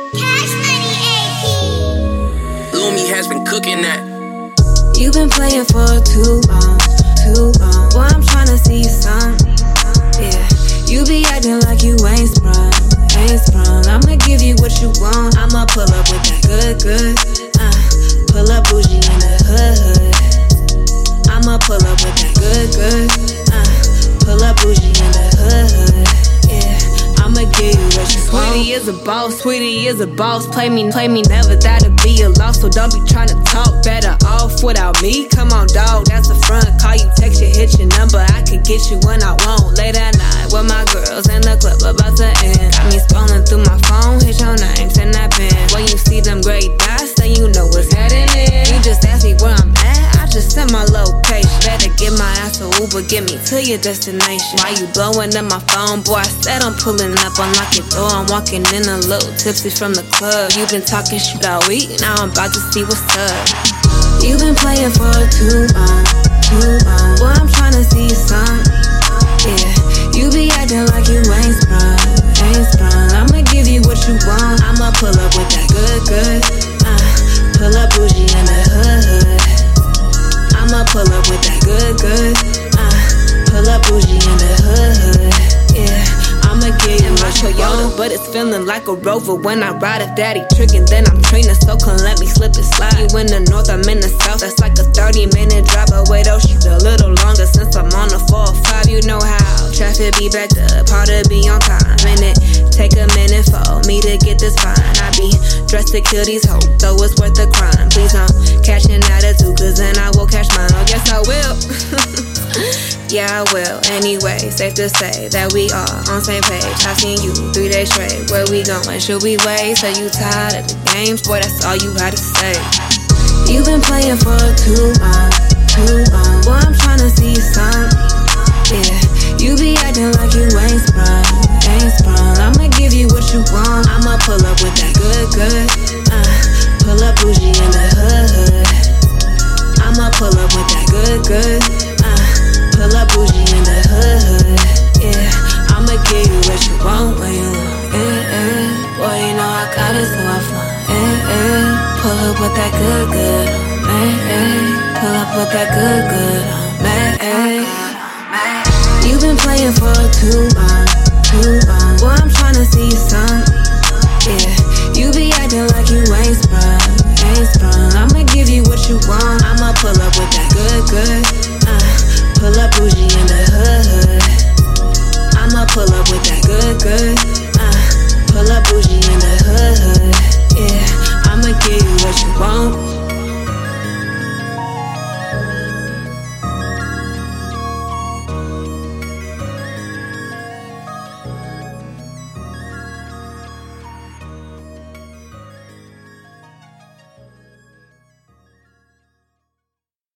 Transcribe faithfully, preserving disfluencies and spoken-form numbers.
Cash Money A P. Lumi has been cooking that. You've been playing for too long, too long. Boy, I'm tryna see you some. Yeah, you be acting like you ain't sprung, ain't sprung. I'ma give you what you want. I'ma pull up with that good, good. Uh, pull up bougie in the hood, hood. I'ma pull up with that good, good. Uh, pull up bougie in the hood, hood. Yeah, I'ma give you what you want. Sweetie is a boss, Sweetie is a boss. Play me, play me, never that'll be a loss. So don't be tryna talk better off without me. Come on, dog, that's the front. Call you, text you, hit your number. I could get you when I want. Late at night with my girls in the club about to end. Got me scrolling through my phone, hit your names in that pen. When you see them gray dots, then you know what's heading in. You just ask me where I'm at, I just sent my location. Better get my ass a Uber, get me to your destination. Why you blowing up my phone, boy? I said I'm pulling up, unlock your door. I'm walking in a little tipsy from the club. You been talking shit all week, now I'm about to see what's up. You've been playing for too long, too long. Boy, I'm tryna see you some. Yeah, you be acting like you ain't sprung, ain't sprung. I'ma give you what you want. I'ma pull up with that good, good. Uh, pull up bougie in the hood, hood. I'ma pull up with that good, good. Uh, pull up bougie in the hood, hood. Yeah, I'ma give you what you want. But it's feeling like a Rover when I ride a daddy trickin'. Then I'm training, so come let me slip and slide. You in the north, I'm in the south. That's like a thirty minute drive away. Though shoot a little longer since I'm on the four or five. You know how traffic be backed up, hard to be on time. And it take a minute for me to get this fine. I be dressed to kill these hoes, though it's worth the crime. Please don't catch an attitude, cause then I will catch mine. Oh, yes I will. Yeah, I will. Anyway, safe to say that we are on same page. I seen you three days straight. Where we going? Should we wait? Say you tired of the games? Boy, that's all you had to say. You've been playing for too long, too long. Boy, I'm tryna see you some. Yeah, you be acting like you ain't sprung, ain't sprung. I'ma give you what you want. I'ma pull up with that good, good. Uh, pull up bougie in the hood, hood. I'ma pull up with that good, good. Uh, pull up bougie in the hood, hood. Yeah, I'ma give you what you want when you want. Eh, eh. Boy, you know I got it, so I fly. Eh, eh. Pull up with that good, good. Eh, eh. Pull up with that good, good. Eh, eh. You've been playing for too long, too long. Boy, I'm tryna see you some.